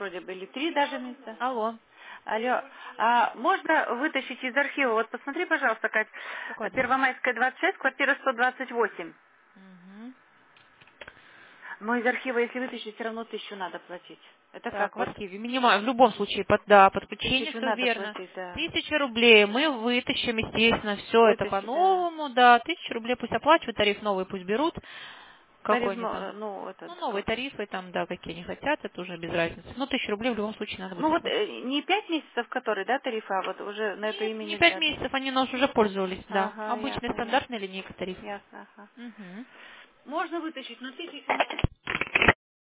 вроде бы, или 3 даже места. Алло. Алло, можно вытащить из архива, вот посмотри, пожалуйста, Кать, Какой адрес? Первомайская, 26, квартира 128. Угу. Но из архива, если вытащить, все равно 1000 надо платить. Это Так, как в вот? архиве. Минимально, в любом случае, да, подключение, 1000 все надо верно. платить, да. 1000 рублей мы вытащим, естественно, все это Вытащить, да. по-новому, да. 1000 рублей пусть оплачивают, тариф новый пусть берут. Какой Тариф, они там? ну, этот, Ну, новые тарифы там, да, какие они хотят, это уже без разницы. Ну, 1000 рублей в любом случае надо будет ну вот оплатить. не 5 месяцев, который, да, тарифа, а вот уже на это Нет, имя не 5 нельзя, да? месяцев, они нас уже пользовались, да. Ага, Обычная ясно, стандартная ясно. линейка тарифов. Ясно, ага. Угу. Можно вытащить, но 1000.